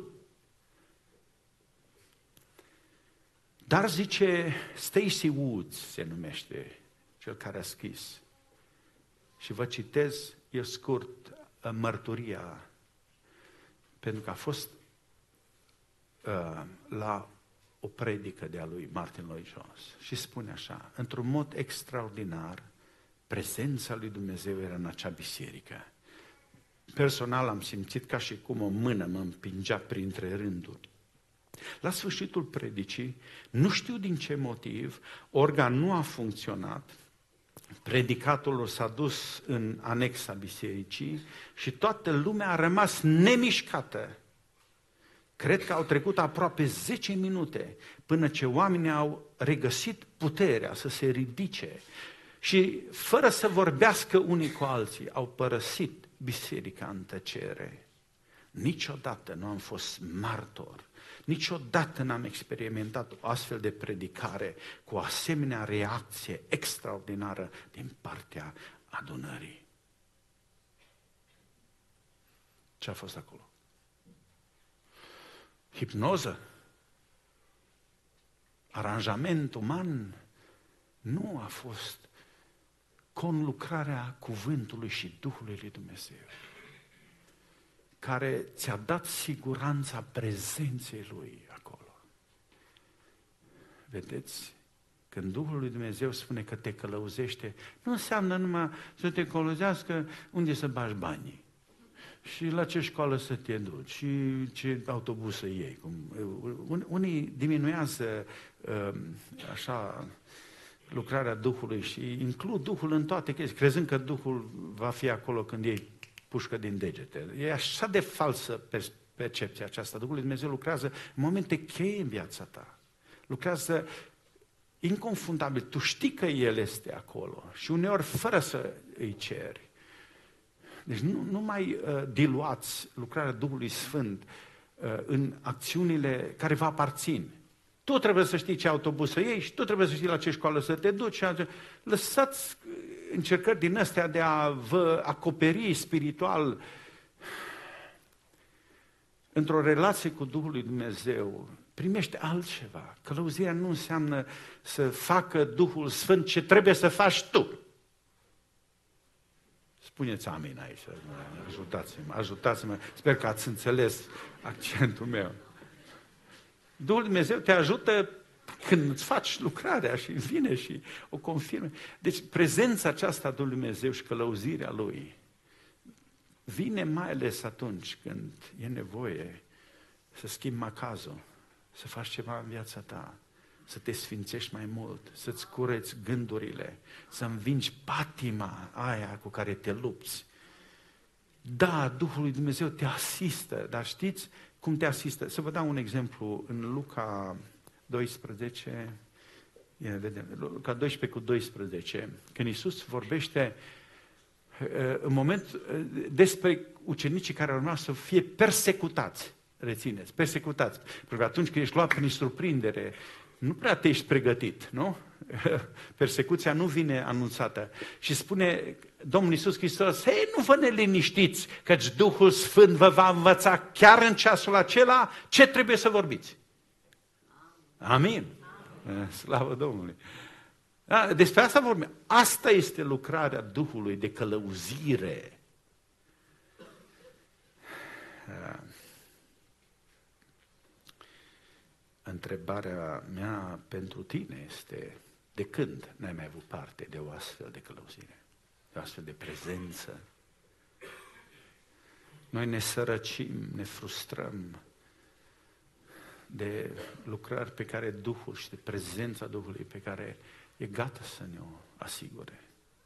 Dar zice, Stacey Woods se numește cel care a scris. Și vă citez, e scurt, mărturia, pentru că a fost uh, la o predică de-a lui Martin Lloyd-Jones și spune așa, într-un mod extraordinar, prezența lui Dumnezeu era în acea biserică. Personal am simțit ca și cum o mână mă împingea printre rânduri. La sfârșitul predicii, nu știu din ce motiv, orga nu a funcționat, predicatorul s-a dus în anexa bisericii și toată lumea a rămas nemișcată. Cred că au trecut aproape zece minute până ce oamenii au regăsit puterea să se ridice și fără să vorbească unii cu alții au părăsit biserica în tăcere. Niciodată nu am fost martor, niciodată n-am experimentat o astfel de predicare cu o asemenea reacție extraordinară din partea adunării. Ce a fost acolo? Hipnoză? Aranjament uman? Nu a fost conlucrarea cuvântului și Duhului lui Dumnezeu, care ți-a dat siguranța prezenței Lui acolo. Vedeți? Când Duhul lui Dumnezeu spune că te călăuzește, nu înseamnă numai să te călăuzească unde să bagi banii și la ce școală să te duci și ce autobuz să iei. Unii diminuează așa lucrarea Duhului și includ Duhul în toate chestii, crezând că Duhul va fi acolo când iei pușcă din degete. E așa de falsă percepția aceasta. Duhul lui Dumnezeu lucrează în momente cheie în viața ta. Lucrează inconfundabil. Tu știi că El este acolo și uneori fără să îi ceri. Deci nu, nu mai uh, diluați lucrarea Duhului Sfânt uh, în acțiunile care vă aparțin. Tu trebuie să știi ce autobuz să iei și tu trebuie să știi la ce școală să te duci. Lăsați încercări din astea de a vă acoperi spiritual într-o relație cu Duhul lui Dumnezeu. Primește altceva. Călăuzirea nu înseamnă să facă Duhul Sfânt ce trebuie să faci tu. Spuneți amin aici, ajutați-mă, ajutați-mă. Sper că ați înțeles accentul meu. Duhul Dumnezeu te ajută când îți faci lucrarea și vine și o confirme. Deci prezența aceasta a Duhului Dumnezeu și călăuzirea Lui vine mai ales atunci când e nevoie să schimbi macazul, să faci ceva în viața ta, să te sfințești mai mult, să-ți cureți gândurile, să învingi patima aia cu care te lupți. Da, Duhul lui Dumnezeu te asistă, dar știți cum te asistă? Să vă dau un exemplu în Luca doisprezece, ia, vedem, Luca doisprezece cu doisprezece, când Iisus vorbește în moment despre ucenicii care urmau să fie persecutați, rețineți, persecutați, pentru că atunci când ești luat prin surprindere, nu prea te ești pregătit, nu? Persecuția nu vine anunțată. Și spune Domnul Iisus Hristos, hei, nu vă neliniștiți, căci Duhul Sfânt vă va învăța chiar în ceasul acela ce trebuie să vorbiți. Amin. Amin. Slavă Domnului. Da, despre asta vorbim. Asta este lucrarea Duhului de călăuzire. Întrebarea mea pentru tine este, de când n-ai mai avut parte de o astfel de călăuzire, de o astfel de prezență? Noi ne sărăcim, ne frustrăm de lucrări pe care Duhul și de prezența Duhului pe care e gata să ne-o asigure.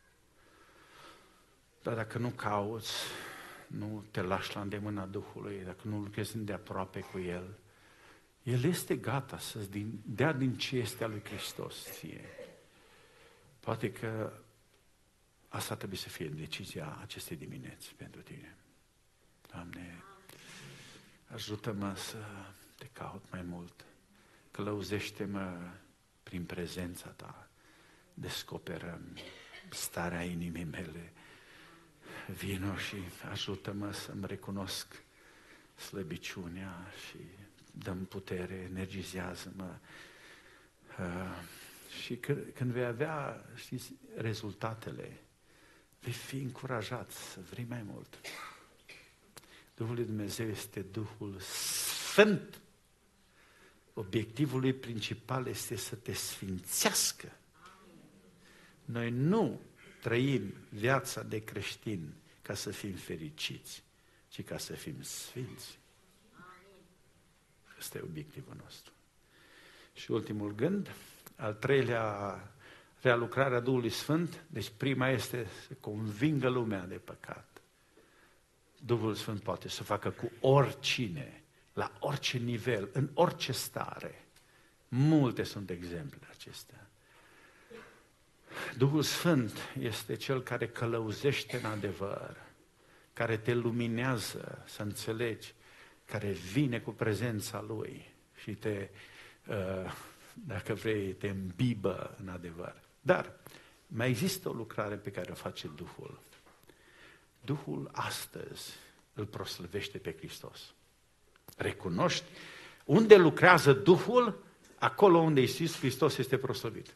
Dar dacă nu cauți, nu te lași la îndemâna Duhului, dacă nu lucrezi îndeaproape cu El, El este gata să-ți dea din ce este a lui Hristos ție. Poate că asta trebuie să fie decizia acestei dimineți pentru tine. Doamne, ajută-mă să te caut mai mult, călăuzește-mă prin prezența Ta, descoperă starea inimii mele, vino și ajută-mă să-mi recunosc slăbiciunea și dă-mi putere, energizează-mă. Uh, și când, când vei avea, știți, rezultatele, vei fi încurajat să vrei mai mult. Duhul lui Dumnezeu este Duhul Sfânt. Obiectivul lui principal este să te sfințească. Noi nu trăim viața de creștin ca să fim fericiți, ci ca să fim sfinți. Ăsta e obiectivul nostru. Și ultimul gând, al treilea, realucrarea Duhului Sfânt, deci prima este să convingă lumea de păcat. Duhul Sfânt poate să facă cu oricine, la orice nivel, în orice stare. Multe sunt exemple acestea. Duhul Sfânt este Cel care călăuzește în adevăr, care te luminează să înțelegi, care vine cu prezența Lui și te, dacă vrei, te îmbibă în adevăr. Dar mai există o lucrare pe care o face Duhul. Duhul astăzi îl proslăvește pe Hristos. Recunoști unde lucrează Duhul, acolo unde Iisus Hristos este proslăvit.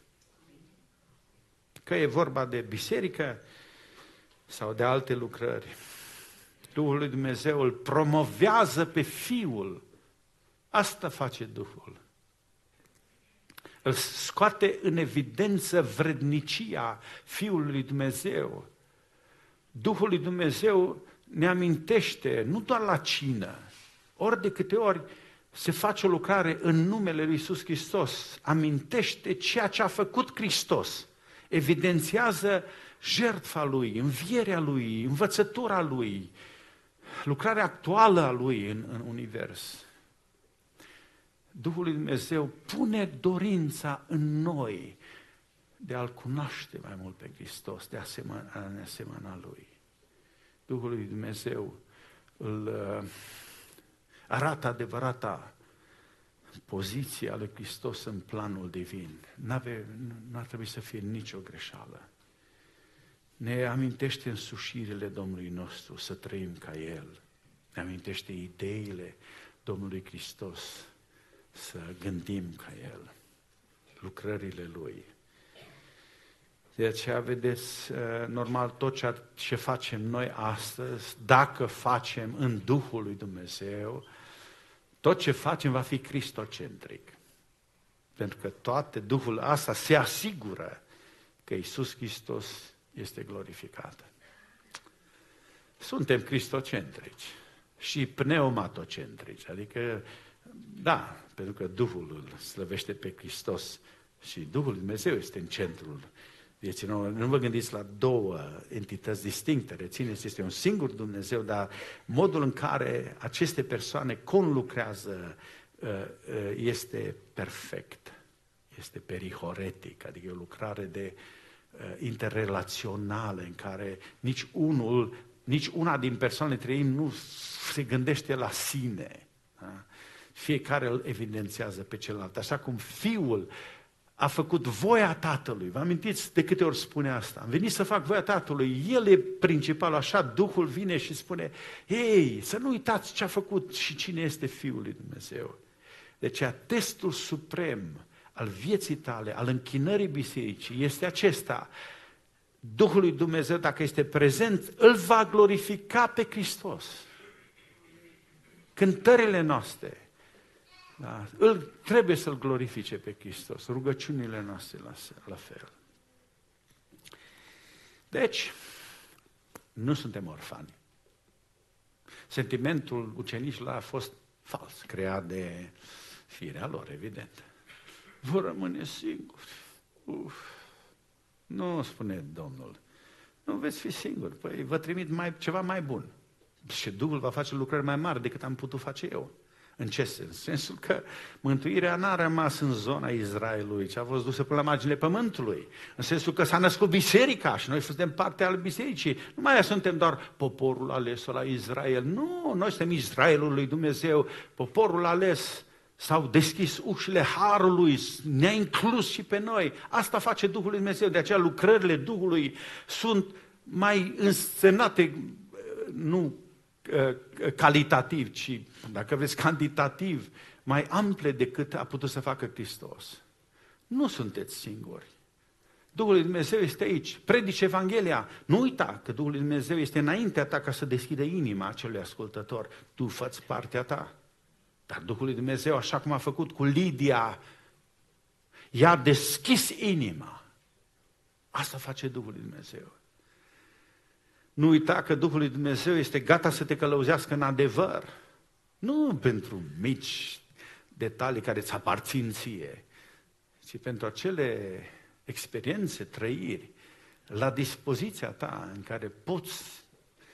Că e vorba de biserică sau de alte lucrări, Duhul lui Dumnezeu îl promovează pe Fiul. Asta face Duhul. Îl scoate în evidență vrednicia Fiului lui Dumnezeu. Duhul lui Dumnezeu ne amintește, nu doar la cină, ori de câte ori se face o lucrare în numele lui Iisus Hristos, amintește ceea ce a făcut Hristos, evidențiază jertfa Lui, învierea Lui, învățătura Lui, lucrarea actuală a Lui în, în univers. Duhul lui Dumnezeu pune dorința în noi de a-L cunoaște mai mult pe Hristos, de a ne asemăna Lui. Duhul lui Dumnezeu îl uh, arată adevărata poziția lui Hristos în planul divin. N-ave, n-ar trebui să fie nicio greșeală. Ne amintește însușirile Domnului nostru să trăim ca El. Ne amintește ideile Domnului Hristos să gândim ca El, lucrările Lui. De aceea, vedeți, normal, tot ce facem noi astăzi, dacă facem în Duhul lui Dumnezeu, tot ce facem va fi cristocentric. Pentru că toate Duhul asta se asigură că Iisus Hristos este glorificat. Suntem cristocentrici și pneumatocentrici, adică, da, pentru că Duhul îl slăvește pe Hristos și Duhul lui Dumnezeu este în centrul vieții. Nu, nu vă gândiți la două entități distincte, rețineți, este un singur Dumnezeu, dar modul în care aceste persoane conlucrează este perfect, este perihoretic, adică e o lucrare de interrelațională în care nici unul, nici una din persoanele trei nu se gândește la sine. Da? Fiecare îl evidențiază pe celălalt. Așa cum Fiul a făcut voia Tatălui. Vă amintiți de câte ori spune asta? Am venit să fac voia Tatălui. El e principalul, așa Duhul vine și spune, ei, să nu uitați ce a făcut și cine este Fiul lui Dumnezeu. Deci testul suprem al vieții tale, al închinării bisericii, este acesta. Duhul lui Dumnezeu, dacă este prezent, îl va glorifica pe Hristos. Cântările noastre, da, îl, trebuie să-L glorifice pe Hristos, rugăciunile noastre la, la fel. Deci, nu suntem orfani. Sentimentul ucenicilor a fost fals, creat de firea lor, evident. Vor rămâne singuri. Uf. Nu, spune Domnul, nu veți fi singuri, păi vă trimit mai, ceva mai bun. Și Duhul va face lucrări mai mari decât am putut face eu. În ce sens? În sensul că mântuirea n-a rămas în zona Israelului, ci a fost dusă până la marginile pământului. În sensul că s-a născut biserica și noi suntem parte al bisericii. Nu mai suntem doar poporul ales la Israel. Nu, noi suntem Israelul lui Dumnezeu, poporul ales. S-au deschis ușile harului, ne-a inclus și pe noi. Asta face Duhul lui Dumnezeu. De aceea lucrările Duhului sunt mai însemnate, nu calitativ, ci, dacă vreți, cantitativ, mai ample decât a putut să facă Hristos. Nu sunteți singuri. Duhul lui Dumnezeu este aici. Predici Evanghelia. Nu uita că Duhul lui Dumnezeu este înaintea ta ca să deschide inima acelui ascultător. Tu fă-ți partea ta. Dar Duhul lui Dumnezeu, așa cum a făcut cu Lidia, i-a deschis inima. Asta face Duhul lui Dumnezeu. Nu uita că Duhul lui Dumnezeu este gata să te călăuzească în adevăr. Nu pentru mici detalii care îți aparțin ție, ci pentru acele experiențe, trăiri, la dispoziția ta, în care poți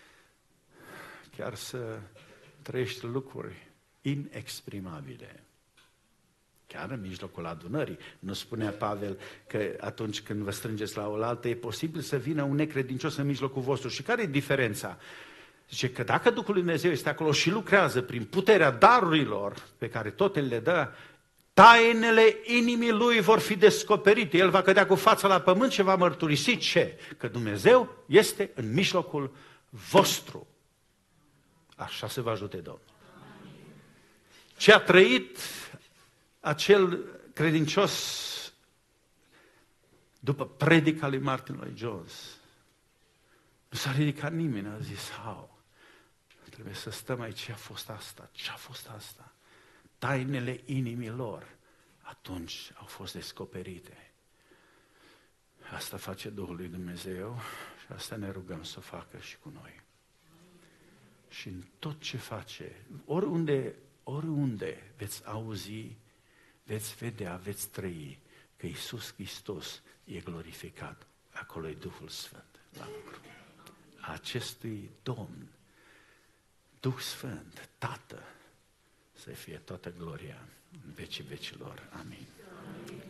chiar să trăiești lucruri inexprimabile. Chiar în mijlocul adunării. Nu spunea Pavel că atunci când vă strângeți la oaltă e posibil să vină un necredincios în mijlocul vostru. Și care e diferența? Zice că dacă Duhul lui Dumnezeu este acolo și lucrează prin puterea darurilor pe care tot El le dă, tainele inimii Lui vor fi descoperite. El va cădea cu fața la pământ și va mărturisi ce? Că Dumnezeu este în mijlocul vostru. Așa se va ajute Domnul. Ce a trăit acel credincios după predica lui Martin Lloyd Jones, nu s-a ridicat nimeni, a zis, au, trebuie să stăm aici, ce a fost asta, ce a fost asta? Tainele inimii lor atunci au fost descoperite. Asta face Duhul lui Dumnezeu și asta ne rugăm să o facă și cu noi. Și în tot ce face, oriunde, oriunde veți auzi, veți vedea, veți trăi că Iisus Hristos e glorificat. Acolo e Duhul Sfânt la lucru. Acestui Domn, Duh Sfânt, Tată, să fie toată gloria în vecii vecilor. Amin. Amin.